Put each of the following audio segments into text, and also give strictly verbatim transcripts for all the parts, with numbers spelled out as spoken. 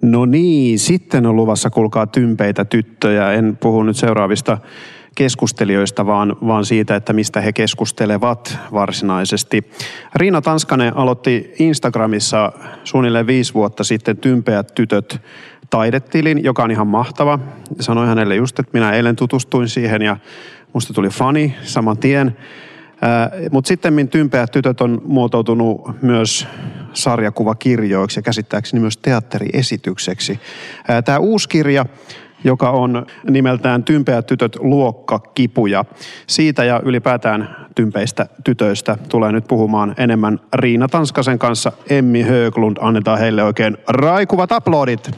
No niin, sitten on luvassa, kuulkaa, tympeitä tyttöjä. En puhu nyt seuraavista keskustelijoista, vaan, vaan siitä, että mistä he keskustelevat varsinaisesti. Riina Tanskanen aloitti Instagramissa suunnilleen viisi vuotta sitten Tympeät tytöt taidetilin, joka on ihan mahtava. Sanoin hänelle just, että minä eilen tutustuin siihen ja musta tuli fani saman tien. Mutta sitten Tympeät tytöt on muotoutunut myös sarjakuvakirjoiksi ja käsittääkseni myös teatteriesitykseksi. Tämä uusi kirja, joka on nimeltään Tympeät tytöt luokkakipuja. Siitä ja ylipäätään tympeistä tytöistä tulee nyt puhumaan enemmän Riina Tanskasen kanssa. Emmi Höglund, annetaan heille oikein raikuvat aplodit.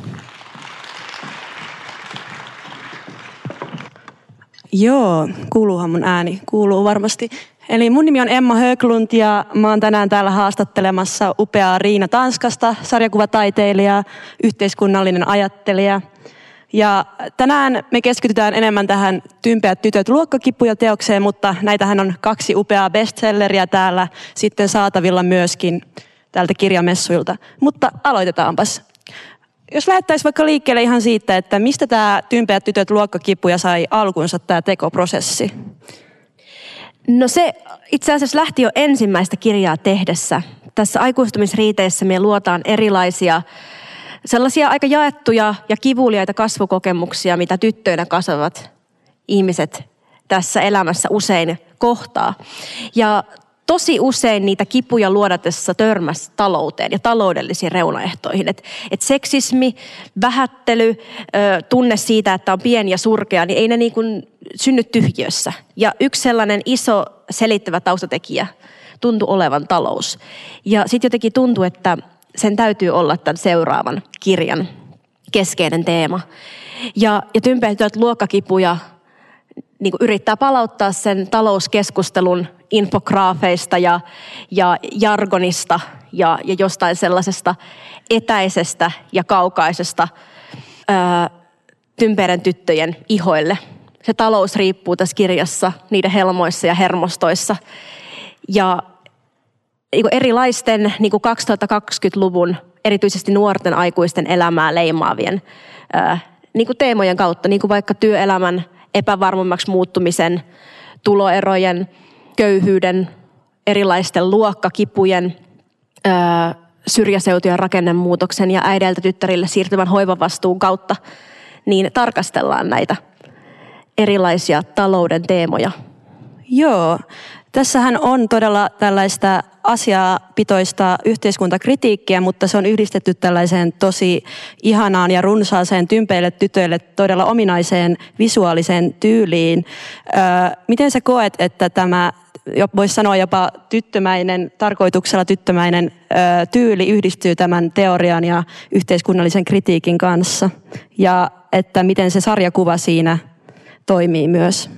Joo, kuuluuhan mun ääni. Kuuluu varmasti. Eli mun nimi on Emma Höglund ja mä oon tänään täällä haastattelemassa upeaa Riina Tanskasta, sarjakuvataiteilija, yhteiskunnallinen ajattelija. Ja tänään me keskitytään enemmän tähän Tympeät tytöt luokkakipuja teokseen, mutta näitähän on kaksi upeaa bestselleriä täällä sitten saatavilla myöskin täältä kirjamessuilta. Mutta aloitetaanpas. Jos lähdettäisiin vaikka liikkeelle ihan siitä, että mistä tämä Tympeät tytöt luokkakipuja sai alkunsa tämä tekoprosessi? No se itse asiassa lähti jo ensimmäistä kirjaa tehdessä. Tässä aikuistumisriiteissä me luotaan erilaisia sellaisia aika jaettuja ja kivuliaita kasvukokemuksia, mitä tyttöinä kasvavat ihmiset tässä elämässä usein kohtaa. Ja tosi usein niitä kipuja luodatessa törmäsi talouteen ja taloudellisiin reunaehtoihin. Et, et seksismi, vähättely, ö, tunne siitä, että on pieni ja surkea, niin ei ne niin kuin synny tyhjiössä. Ja yksi sellainen iso selittävä taustatekijä tuntui olevan talous. Ja sitten jotenkin tuntui, että sen täytyy olla tämän seuraavan kirjan keskeinen teema. Ja, ja Tympeät tytöt luokkakipuja niin kuin yrittää palauttaa sen talouskeskustelun infograafeista ja, ja jargonista ja, ja jostain sellaisesta etäisestä ja kaukaisesta ää, tympeiden tyttöjen ihoille. Se talous riippuu tässä kirjassa niiden helmoissa ja hermostoissa. Ja niin kuin erilaisten niin kuin kaksituhattakaksikymmentäluvun, erityisesti nuorten aikuisten elämää leimaavien ää, niin kuin teemojen kautta, niin kuin vaikka työelämän epävarmemmaksi muuttumisen, tuloerojen, köyhyyden, erilaisten luokkakipujen, ää, syrjäseutujen rakennemuutoksen ja äideiltä tyttärille siirtyvän hoivavastuun kautta, niin tarkastellaan näitä erilaisia talouden teemoja. Joo, tässähän on todella tällaista asiapitoista yhteiskuntakritiikkiä, mutta se on yhdistetty tällaiseen tosi ihanaan ja runsaaseen tympeille tytöille todella ominaiseen visuaaliseen tyyliin. Öö, miten sä koet, että tämä, voisi sanoa jopa tyttömäinen, tarkoituksella tyttömäinen öö, tyyli yhdistyy tämän teorian ja yhteiskunnallisen kritiikin kanssa? Ja että miten se sarjakuva siinä toimii myös?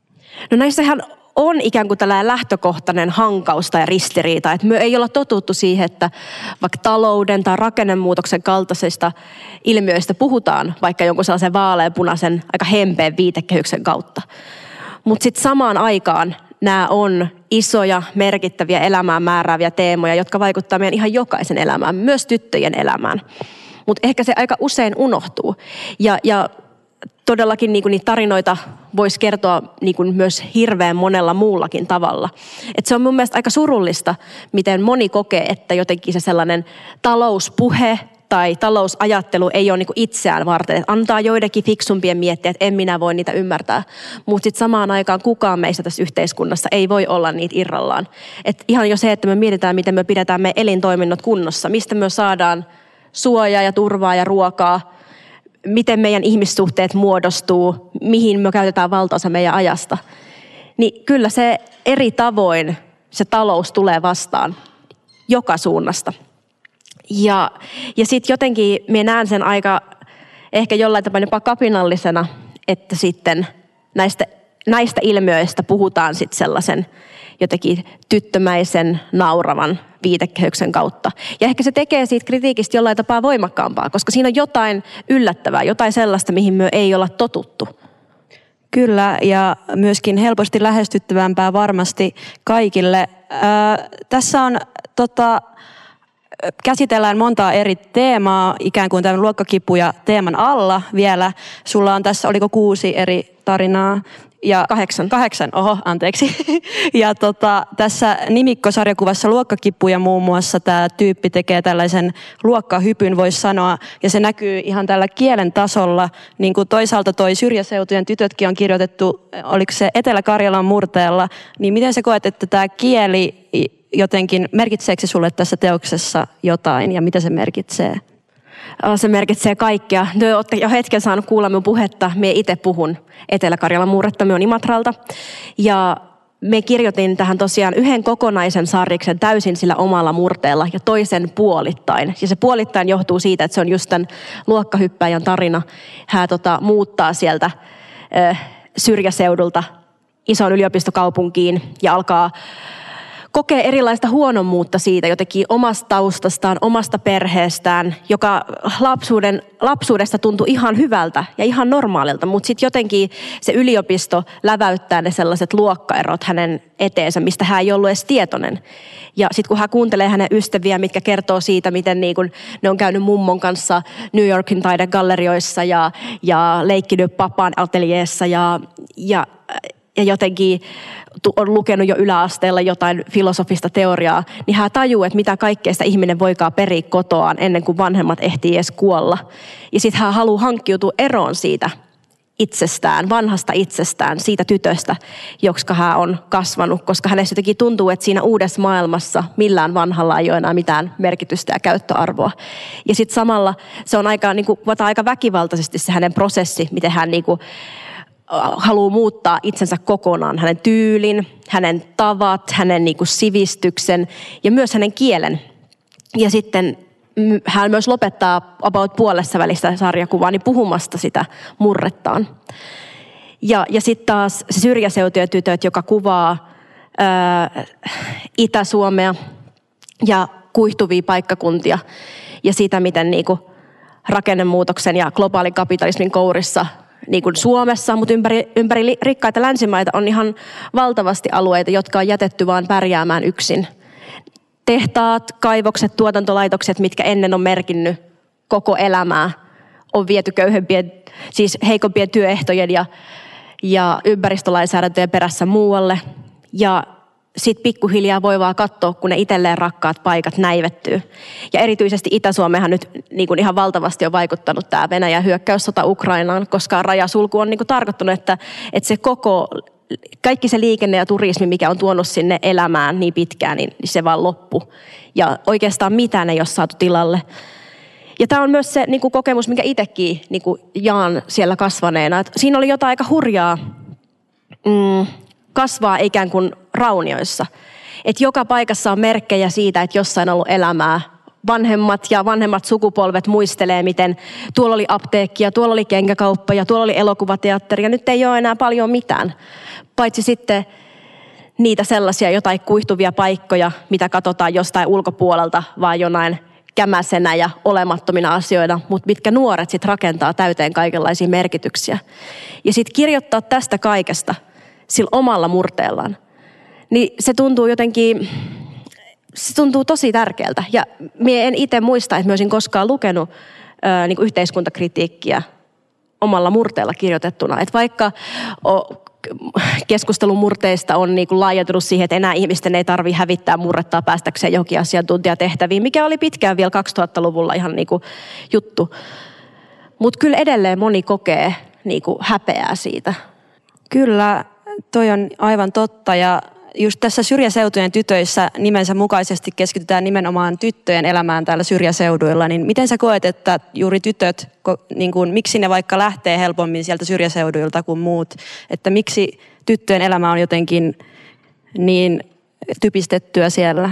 No näissähän on ikään kuin tällainen lähtökohtainen hankaus tai ristiriita, että me ei olla totuttu siihen, että vaikka talouden tai rakennemuutoksen kaltaisista ilmiöistä puhutaan vaikka jonkun sellaisen vaaleanpunaisen aika hempeen viitekehyksen kautta. Mutta sitten samaan aikaan nämä on isoja, merkittäviä elämään määrääviä teemoja, jotka vaikuttavat meidän ihan jokaisen elämään, myös tyttöjen elämään. Mutta ehkä se aika usein unohtuu. Ja, ja todellakin niin kuin niitä tarinoita voisi kertoa niin kuin myös hirveän monella muullakin tavalla. Et se on mun mielestä aika surullista, miten moni kokee, että jotenkin se sellainen talouspuhe tai talousajattelu ei ole niin kuin itseään varten. Et antaa joidenkin fiksumpien miettiä, että en minä voi niitä ymmärtää. Mutta sitten samaan aikaan kukaan meistä tässä yhteiskunnassa ei voi olla niitä irrallaan. Et ihan jo se, että me mietitään, miten me pidetään meidän elintoiminnot kunnossa, mistä me saadaan suojaa ja turvaa ja ruokaa, miten meidän ihmissuhteet muodostuu, mihin me käytetään valtaosa meidän ajasta. Niin kyllä se eri tavoin se talous tulee vastaan joka suunnasta. Ja, ja sitten jotenkin minä näen sen aika ehkä jollain tavalla jopa kapinallisena, että sitten näistä, näistä ilmiöistä puhutaan sitten sellaisen jotenkin tyttömäisen, nauravan viitekehyksen kautta. Ja ehkä se tekee siitä kritiikistä jollain tapaa voimakkaampaa, koska siinä on jotain yllättävää, jotain sellaista, mihin me ei olla totuttu. Kyllä, ja myöskin helposti lähestyttävämpää varmasti kaikille. Ää, tässä on tota, käsitellään montaa eri teemaa, ikään kuin tämän luokkakipuja teeman alla vielä. Sulla on tässä, oliko kuusi eri tarinaa? Ja Kahdeksan. Kahdeksan, oho, anteeksi. Ja tota, tässä nimikkosarjakuvassa Luokkakipuja muun muassa tämä tyyppi tekee tällaisen luokkahypyn, voisi sanoa, ja se näkyy ihan tällä kielen tasolla. Niin kuin toisaalta toi Syrjäseutujen tytötkin on kirjoitettu, oliko se Etelä-Karjalan murteella, niin miten sä koet, että tämä kieli jotenkin, merkitseekö se sulle tässä teoksessa jotain, ja mitä se merkitsee? Se merkitsee kaikkea. Te olette jo hetken saanut kuulla minun puhetta. Minä itse puhun Etelä-Karjalan murretta, minä olen Imatralta. Ja me kirjoitin tähän tosiaan yhden kokonaisen sarjiksen täysin sillä omalla murteella ja toisen puolittain. Ja se puolittain johtuu siitä, että se on just tämän luokkahyppäjän tarina. Hän tota, muuttaa sieltä ö, syrjäseudulta ison yliopistokaupunkiin ja alkaa kokee erilaista huonommuutta siitä jotenkin omasta taustastaan, omasta perheestään, joka lapsuuden, lapsuudesta tuntui ihan hyvältä ja ihan normaalilta, mutta sitten jotenkin se yliopisto läväyttää ne sellaiset luokkaerot hänen eteensä, mistä hän ei ollut edes tietoinen. Ja sitten kun hän kuuntelee hänen ystäviä, mitkä kertoo siitä, miten niin kun ne on käynyt mummon kanssa New Yorkin taidegallerioissa ja, ja leikkinyt papan ateljeessa ja, ja, ja jotenkin on lukenut jo yläasteella jotain filosofista teoriaa, niin hän tajuu, että mitä kaikkea sitä ihminen voikaan periä kotoaan ennen kuin vanhemmat ehtii edes kuolla. Ja sitten hän haluaa hankkiutua eroon siitä itsestään, vanhasta itsestään, siitä tytöstä, jotka hän on kasvanut, koska hänestä jotenkin tuntuu, että siinä uudessa maailmassa millään vanhalla ei ole enää mitään merkitystä ja käyttöarvoa. Ja sitten samalla se on aika, niin kuin, aika väkivaltaisesti se hänen prosessi, miten hän niin kuin, haluaa muuttaa itsensä kokonaan, hänen tyylin, hänen tavat, hänen niin kuin sivistyksen ja myös hänen kielen. Ja sitten hän myös lopettaa about puolessa välistä sarjakuvaa niin puhumasta sitä murrettaan. Ja, ja sitten taas se Syrjäseutujen tytöt, joka kuvaa ää, Itä-Suomea ja kuihtuvia paikkakuntia ja sitä, miten niin kuin rakennemuutoksen ja globaalin kapitalismin kourissa niin kuin Suomessa, mutta ympäri, ympäri rikkaita länsimaita on ihan valtavasti alueita, jotka on jätetty vaan pärjäämään yksin. Tehtaat, kaivokset, tuotantolaitokset, mitkä ennen on merkinnyt koko elämää, on viety köyhempien, siis heikompien työehtojen ja, ja ympäristölainsäädäntöjen perässä muualle. Ja sitten pikkuhiljaa voi vaan katsoa, kun ne itselleen rakkaat paikat näivettyy. Ja erityisesti Itä-Suomehan nyt niin kuin ihan valtavasti on vaikuttanut tämä Venäjän hyökkäyssota Ukrainaan, koska rajasulku on niin kuin tarkoittanut, että, että se koko, kaikki se liikenne ja turismi, mikä on tuonut sinne elämään niin pitkään, niin se vaan loppu. Ja oikeastaan mitään ei ole saatu tilalle. Ja tämä on myös se niin kuin kokemus, minkä itsekin niin kuin jaan siellä kasvaneena. Et siinä oli jotain aika hurjaa mm, kasvaa ikään kuin raunioissa. Että joka paikassa on merkkejä siitä, että jossain on ollut elämää. Vanhemmat ja vanhemmat sukupolvet muistelee, miten tuolla oli apteekki ja tuolla oli kenkäkauppa ja tuolla oli elokuvateatteri ja nyt ei ole enää paljon mitään. Paitsi sitten niitä sellaisia jotain kuihtuvia paikkoja, mitä katsotaan jostain ulkopuolelta, vaan jonain kämäsenä ja olemattomina asioina, mutta mitkä nuoret sitten rakentaa täyteen kaikenlaisia merkityksiä. Ja sitten kirjoittaa tästä kaikesta sillä omalla murteellaan, niin se tuntuu jotenkin, se tuntuu tosi tärkeältä. Ja mie en itse muista, että mä olisin koskaan lukenut ää, niin kuin yhteiskuntakritiikkiä omalla murteella kirjoitettuna. Että vaikka o, keskustelun murteista on niin kuin laajentunut siihen, että enää ihmisten ei tarvitse hävittää murrettaa päästäkseen johonkin asiantuntijatehtäviin, mikä oli pitkään vielä kaksituhattaluvulla ihan niin kuin juttu. Mutta kyllä edelleen moni kokee niin kuin häpeää siitä. Kyllä, toi on aivan totta ja just tässä Syrjäseutujen tytöissä nimensä mukaisesti keskitytään nimenomaan tyttöjen elämään täällä syrjäseuduilla, niin miten sä koet, että juuri tytöt, niin kuin, miksi ne vaikka lähtee helpommin sieltä syrjäseuduilta kuin muut, että miksi tyttöjen elämä on jotenkin niin typistettyä siellä?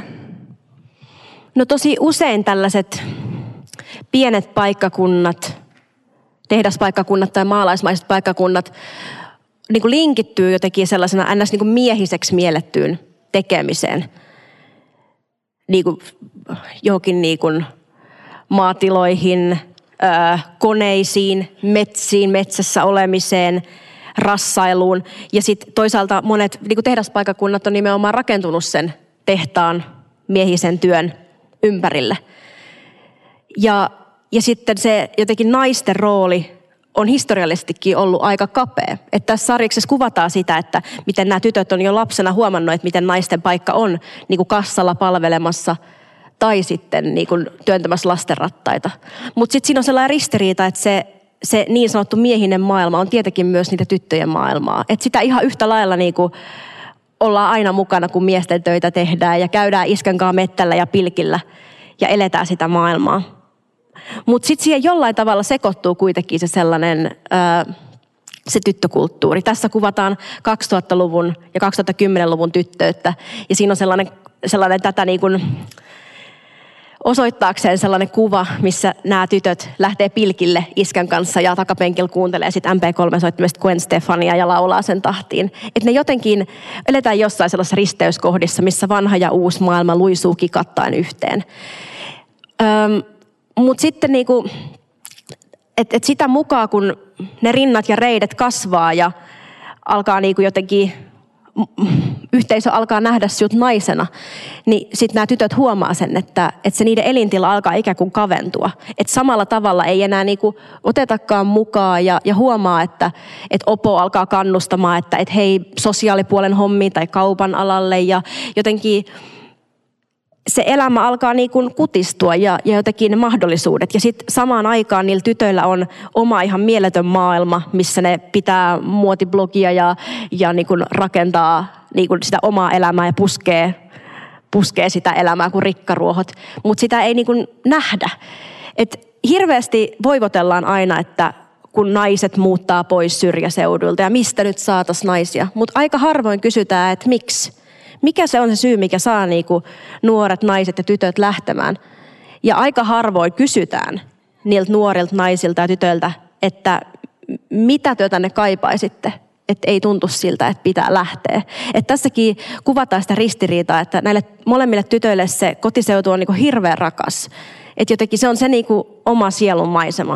No tosi usein tällaiset pienet paikkakunnat, tehdaspaikkakunnat tai maalaismaiset paikkakunnat niin kuin linkittyy jotenkin sellaisena ns. Niin kuin miehiseksi miellettyyn tekemiseen. Niin kuin johonkin niin kuin maatiloihin, ää, koneisiin, metsiin, metsässä olemiseen, rassailuun. Ja sitten toisaalta monet niin kuin tehdaspaikkakunnat on nimenomaan rakentunut sen tehtaan miehisen työn ympärille. Ja, ja sitten se jotenkin naisten rooli on historiallisestikin ollut aika kapea. Että tässä sarjiksessa kuvataan sitä, että miten nämä tytöt on jo lapsena huomannut, että miten naisten paikka on niin kuin kassalla palvelemassa tai sitten niin kuin työntämässä lastenrattaita. Mutta sitten siinä on sellainen ristiriita, että se, se niin sanottu miehinen maailma on tietenkin myös niitä tyttöjen maailmaa. Että sitä ihan yhtä lailla niin kuin ollaan aina mukana, kun miesten töitä tehdään ja käydään iskän kanssa mettällä ja pilkillä ja eletään sitä maailmaa. Mutta sitten siihen jollain tavalla sekoittuu kuitenkin se sellainen ö, se tyttökulttuuri. Tässä kuvataan kaksituhattaluvun ja kaksituhattakymmenluvun tyttöyttä ja siinä on sellainen, sellainen tätä niin kuin osoittaakseen sellainen kuva, missä nämä tytöt lähtee pilkille iskän kanssa ja takapenkillä kuuntelee sitten M P kolme -soittimesta Gwen Stefania ja laulaa sen tahtiin. Että ne jotenkin eletään jossain sellaisessa risteyskohdissa, missä vanha ja uusi maailma luisuu kikattaen yhteen. Öm, Mutta sitten niinku, että et sitä mukaan, kun ne rinnat ja reidet kasvaa ja alkaa niinku jotenkin, yhteisö alkaa nähdä sinut naisena, niin sitten nämä tytöt huomaa sen, että, että se niiden elintila alkaa ikään kuin kaventua. Että samalla tavalla ei enää niinku otetakaan mukaan ja, ja huomaa, että, että opo alkaa kannustamaan, että, että hei sosiaalipuolen hommiin tai kaupan alalle ja jotenkin se elämä alkaa niin kuin kutistua ja, ja jotenkin ne mahdollisuudet. Ja sitten samaan aikaan niillä tytöillä on oma ihan mieletön maailma, missä ne pitää muotiblogia ja, ja niin kuin rakentaa niin kuin sitä omaa elämää ja puskee, puskee sitä elämää kuin rikkaruohot. Mutta sitä ei niin kuin nähdä. Et hirveästi voivotellaan aina, että kun naiset muuttaa pois syrjäseudulta ja mistä nyt saataisiin naisia. Mutta aika harvoin kysytään, että miksi. Mikä se on se syy, mikä saa niinku nuoret naiset ja tytöt lähtemään? Ja aika harvoin kysytään niiltä nuorilta naisilta ja tytöiltä, että mitä te tänne kaipaisitte, että ei tuntu siltä, että pitää lähteä. Että tässäkin kuvataan sitä ristiriitaa, että näille molemmille tytöille se kotiseutu on niinku hirveän rakas. Että jotenkin se on se niinku oma sielun maisema.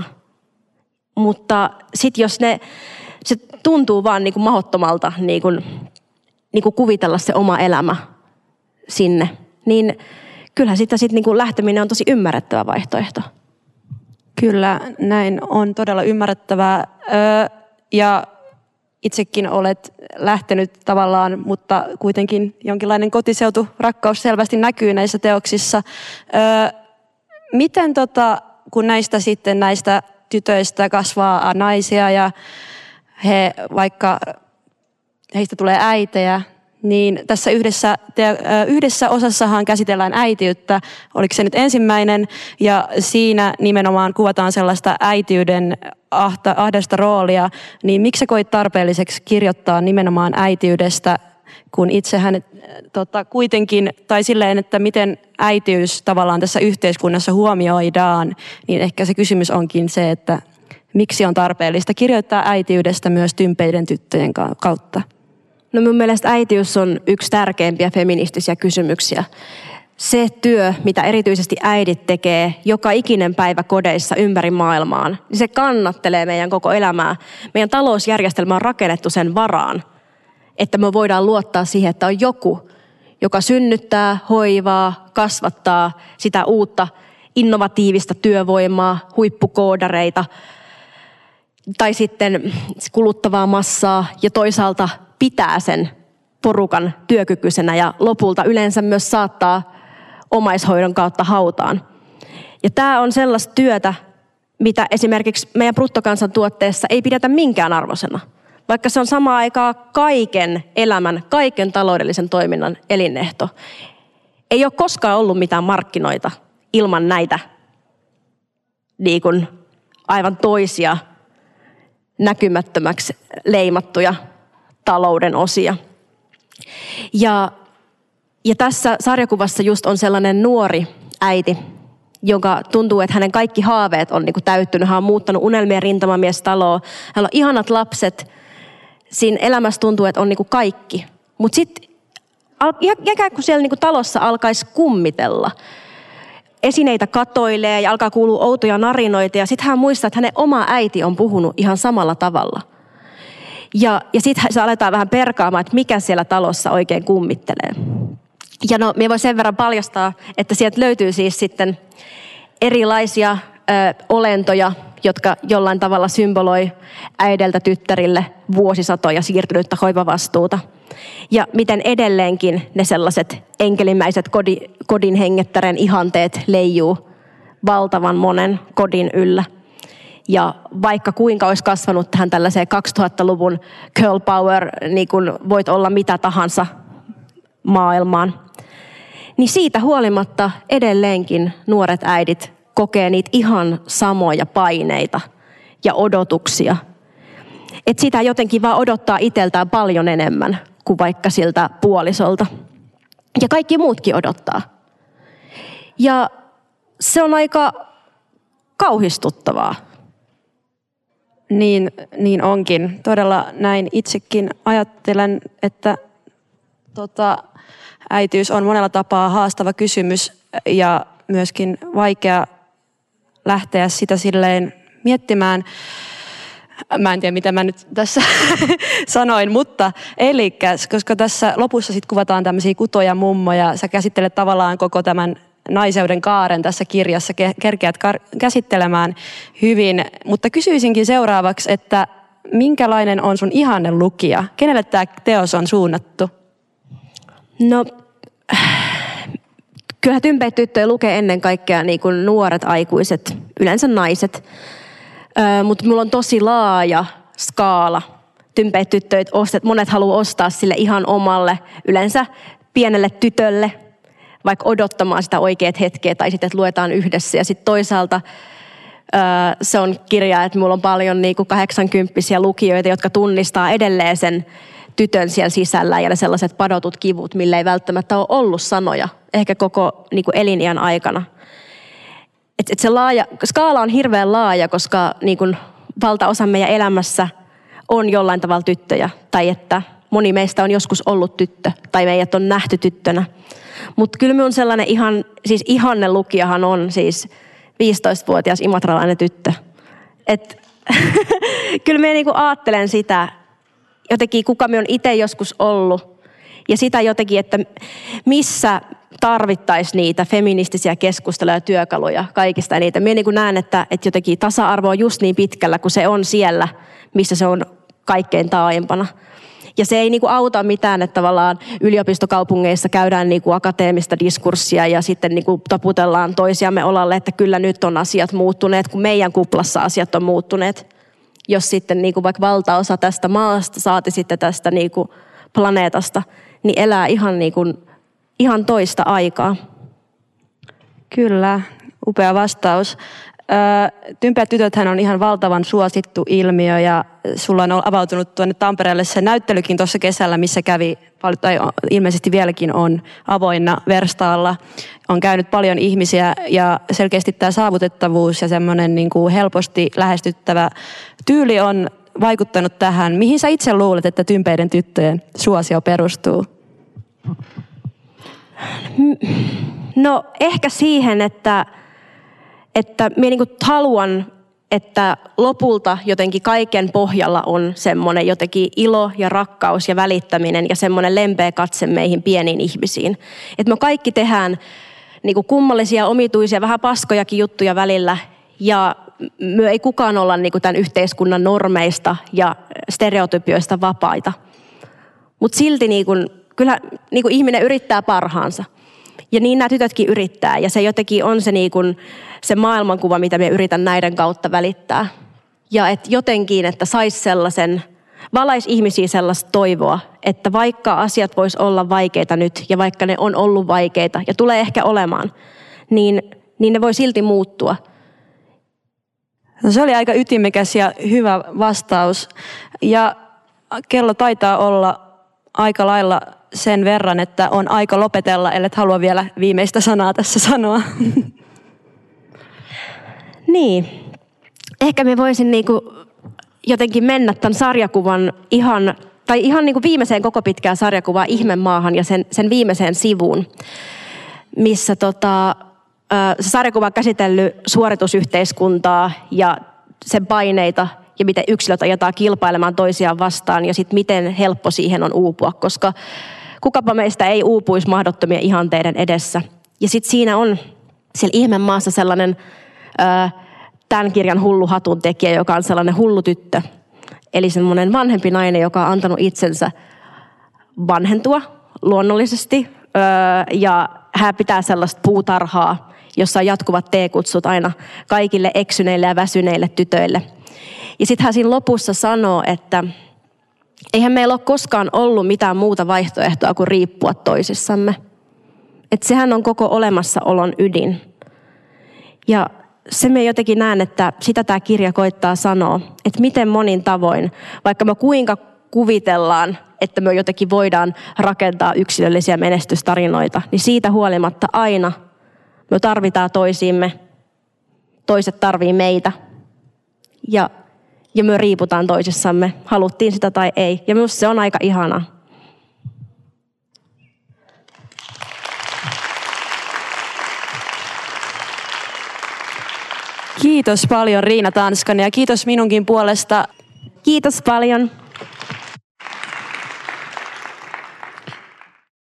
Mutta sitten jos ne, se tuntuu vaan niinku mahdottomalta niinku niin kuin kuvitella se oma elämä sinne, niin kyllähän sitä sitten niin kuin lähteminen on tosi ymmärrettävä vaihtoehto. Kyllä, näin on todella ymmärrettävää. Öö, ja itsekin olet lähtenyt tavallaan, mutta kuitenkin jonkinlainen kotiseuturakkaus selvästi näkyy näissä teoksissa. Öö, miten tota, kun näistä sitten näistä tytöistä kasvaa naisia ja he vaikka heistä tulee äitejä, niin tässä yhdessä, te, yhdessä osassahan käsitellään äitiyttä, oliko se nyt ensimmäinen, ja siinä nimenomaan kuvataan sellaista äitiyden ahta, ahdasta roolia, niin miksi sä koit tarpeelliseksi kirjoittaa nimenomaan äitiydestä, kun itsehän tota, kuitenkin, tai silleen, että miten äitiys tavallaan tässä yhteiskunnassa huomioidaan, niin ehkä se kysymys onkin se, että miksi on tarpeellista kirjoittaa äitiydestä myös tympeiden tyttöjen kautta? No mun mielestä äitiys on yksi tärkeimpiä feministisiä kysymyksiä. Se työ, mitä erityisesti äidit tekee joka ikinen päivä kodeissa ympäri maailmaan, niin se kannattelee meidän koko elämää. Meidän talousjärjestelmä on rakennettu sen varaan, että me voidaan luottaa siihen, että on joku, joka synnyttää, hoivaa, kasvattaa sitä uutta innovatiivista työvoimaa, huippukoodareita tai sitten kuluttavaa massaa ja toisaalta pitää sen porukan työkykyisenä ja lopulta yleensä myös saattaa omaishoidon kautta hautaan. Ja tämä on sellaista työtä, mitä esimerkiksi meidän bruttokansantuotteessa ei pidetä minkään arvoisena, vaikka se on samaan aikaan kaiken elämän, kaiken taloudellisen toiminnan elinehto. Ei ole koskaan ollut mitään markkinoita ilman näitä niin kuin aivan toisia näkymättömäksi leimattuja talouden osia. Ja, ja tässä sarjakuvassa just on sellainen nuori äiti, jonka tuntuu, että hänen kaikki haaveet on niin kuin täyttynyt. Hän on muuttanut unelmien rintamamiestaloa. Hän on ihanat lapset. Siinä elämässä tuntuu, että on niin kuin kaikki. Mutta sitten ikään kuin siellä niin kuin talossa alkaisi kummitella. Esineitä katoilee ja alkaa kuulua outoja narinoita. Ja sitten hän muistaa, että hänen oma äiti on puhunut ihan samalla tavalla. Ja, ja sitten se aletaan vähän perkaamaan, että mikä siellä talossa oikein kummittelee. Ja no, minä voin sen verran paljastaa, että sieltä löytyy siis sitten erilaisia ö, olentoja, jotka jollain tavalla symboloi äideltä tyttärille vuosisatoja siirtynyttä hoivavastuuta. Ja miten edelleenkin ne sellaiset enkelimäiset kodin, kodin hengettären ihanteet leijuu valtavan monen kodin yllä. Ja vaikka kuinka olisi kasvanut tähän tällaiseen kaksituhattaluvun girl power, niin kuin voit olla mitä tahansa maailmaan, niin siitä huolimatta edelleenkin nuoret äidit kokee niitä ihan samoja paineita ja odotuksia. Että sitä jotenkin vaan odottaa itseltään paljon enemmän kuin vaikka siltä puolisolta. Ja kaikki muutkin odottaa. Ja se on aika kauhistuttavaa. Niin, niin onkin. Todella näin itsekin ajattelen, että tota, äitiys on monella tapaa haastava kysymys ja myöskin vaikea lähteä sitä silleen miettimään. Mä en tiedä, mitä mä nyt tässä sanoin, mutta elikkäs, koska tässä lopussa sit kuvataan tämmöisiä kutoja mummoja, sä käsittelet tavallaan koko tämän naiseuden kaaren tässä kirjassa, kerkeät käsittelemään hyvin, mutta kysyisinkin seuraavaksi, että minkälainen on sun ihanne lukija? Kenelle tämä teos on suunnattu? No, kyllä tympeitä tyttöjä lukee ennen kaikkea niin kuin nuoret aikuiset, yleensä naiset. Ö, mutta mulla on tosi laaja skaala. Tympeitä tyttöjä ostet, monet haluaa ostaa sille ihan omalle, yleensä pienelle tytölle, vaikka odottamaan sitä oikeat hetkeä tai sitten, että luetaan yhdessä. Ja sitten toisaalta ö, se on kirja, että mulla on paljon niin kuin kahdeksankymppisiä lukijoita, jotka tunnistaa edelleen sen tytön siellä sisällä ja ne sellaiset padotut kivut, millä ei välttämättä ole ollut sanoja, ehkä koko niin kuin eliniän aikana. Et, et se laaja, skaala on hirveän laaja, koska niin kuin valtaosa meidän elämässä on jollain tavalla tyttöjä, tai että moni meistä on joskus ollut tyttö, tai meidät on nähty tyttönä. Mutta kyllä minun sellainen ihan, siis ihanne lukijahan on siis viisitoistavuotias imatralainen tyttö. Et kyllä minä niinku ajattelen sitä, jotenkin kuka minä olen itse joskus ollut, ja sitä jotenkin, että missä tarvittaisiin niitä feministisiä keskusteluja ja työkaluja, kaikista niitä. Minä niin näen, että, että jotenkin tasa-arvo on just niin pitkällä, kun se on siellä, missä se on kaikkein taaempana. Ja se ei niinku auta mitään, että tavallaan yliopistokaupungeissa käydään niinku akateemista diskurssia ja sitten niinku taputellaan toisiamme olalle, että kyllä nyt on asiat muuttuneet, kun meidän kuplassa asiat on muuttuneet. Jos sitten niinku vaikka valtaosa tästä maasta, saati sitten tästä niinku planeetasta, niin elää ihan, niinku, ihan toista aikaa. Kyllä, upea vastaus. Tympeät tytöthän on ihan valtavan suosittu ilmiö ja sulla on avautunut tuonne Tampereelle se näyttelykin tuossa kesällä, missä kävi, tai ilmeisesti vieläkin on avoinna Verstaalla. On käynyt paljon ihmisiä ja selkeästi tämä saavutettavuus ja semmoinen niin kuin helposti lähestyttävä tyyli on vaikuttanut tähän. Mihin sä itse luulet, että tympeiden tyttöjen suosio perustuu? No ehkä siihen, että Että minä niin kuin haluan, että lopulta jotenkin kaiken pohjalla on semmoinen jotenkin ilo ja rakkaus ja välittäminen ja semmoinen lempeä katse meihin pieniin ihmisiin. Että me kaikki tehdään niin kuin kummallisia, omituisia, vähän paskojakin juttuja välillä ja me ei kukaan olla niin kuin tämän yhteiskunnan normeista ja stereotypioista vapaita. Mutta silti niin kuin, kyllä niin kuin ihminen yrittää parhaansa. Ja niin nämä tytötkin yrittää ja se jotenkin on se, niin kuin, se maailmankuva, mitä me yritän näiden kautta välittää. Ja että jotenkin, että saisi sellaisen, valaisi ihmisiä sellaista toivoa, että vaikka asiat vois olla vaikeita nyt ja vaikka ne on ollut vaikeita ja tulee ehkä olemaan, niin, niin ne voi silti muuttua. No, se oli aika ytimekäs ja hyvä vastaus ja kello taitaa olla aika lailla sen verran, että on aika lopetella, ellet halua vielä viimeistä sanaa tässä sanoa. Niin. Ehkä me voisin niinku jotenkin mennä tämän sarjakuvan ihan, tai ihan niinku viimeiseen koko pitkään sarjakuvaan Ihmemaahan ja sen, sen viimeiseen sivuun, missä tota, se sarjakuva on käsitellyt suoritusyhteiskuntaa ja sen paineita ja miten yksilöt ajetaan kilpailemaan toisiaan vastaan ja sitten miten helppo siihen on uupua, koska kukapa meistä ei uupuisi mahdottomien ihanteiden edessä. Ja sitten siinä on siellä ihme maassa sellainen ö, tämän kirjan hullu hatun tekijä, joka on sellainen hullu tyttö. Eli semmoinen vanhempi nainen, joka on antanut itsensä vanhentua luonnollisesti. Öö, ja hän pitää sellaista puutarhaa, jossa on jatkuvat teekutsut aina kaikille eksyneille ja väsyneille tytöille. Ja sitten hän siinä lopussa sanoo, että eihän meillä ole koskaan ollut mitään muuta vaihtoehtoa kuin riippua toisissamme. Että sehän on koko olemassaolon ydin. Ja se me jotenkin näen, että sitä tämä kirja koittaa sanoa, että miten monin tavoin, vaikka me kuinka kuvitellaan, että me jotenkin voidaan rakentaa yksilöllisiä menestystarinoita, niin siitä huolimatta aina me tarvitaan toisiimme, toiset tarvii meitä ja, ja me riiputaan toisissamme, haluttiin sitä tai ei. Ja minusta se on aika ihanaa. Kiitos paljon Riina Tanskanen ja kiitos minunkin puolesta. Kiitos paljon.